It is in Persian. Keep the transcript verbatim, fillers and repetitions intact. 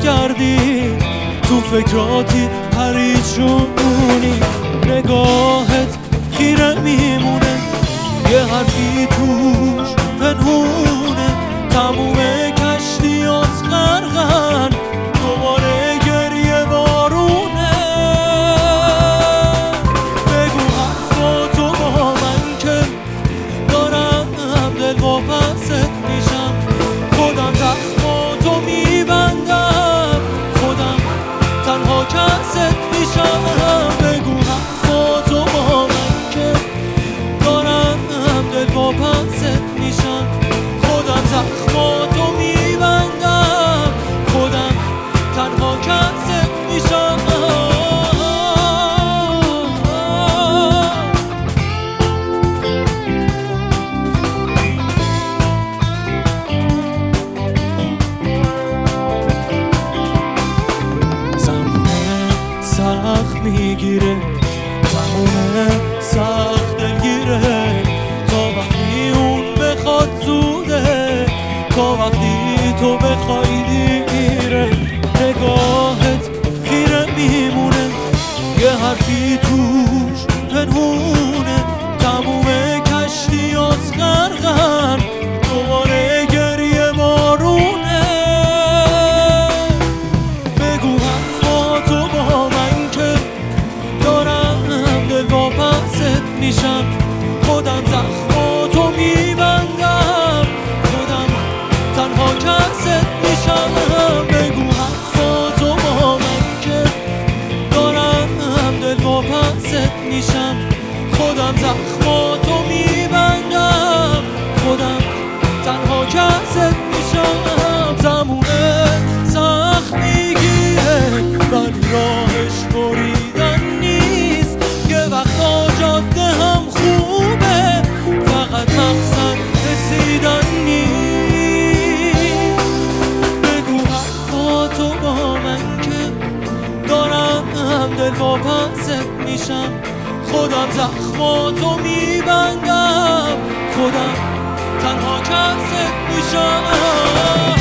کردی، تو فکراتی پریشونی، نگاهت خیره میمونه، یه حرفی توش پنهونه، تموم کشتی از غرقن، دوباره گریه بارونه. بگو حرفاتو با من که دارم دل و پست میشم، خودم زخماتو میبندم، خودم تنها کست میشم. بگو حرفاتو با من که دارم دل و پست میشم، خودم زخماتو میبندم، خودم تنها کست میشم. سخت میگیره، زمونه سخت دلگیره، تا وقتی اون بخواد زوده، تا وقتی تو بخوای دیره، نگاهت خیره میمونه، یه حرفی توش پنهونه، تموم کشتی از غرقن، دوباره گریه بارونه. بگو حرفاتو با من که دارم دل و پست میشم، خودم زخماتو میبندم، خودم تنها کست میشم. بگو حرفاتو با من که دارم دل و پست میشم، خودم زخماتو میبندم، خودم تنها کست میشم. زمونه سخت میگیره ولی راهش بریدن نیست، یه وقتا جاده هم خوبه فقط مقصد رسیدن نیست. بگو حرفاتو با من که دارم دل و پست میشم، خودم زخماتو میبندم، خودم تنها کست میشم.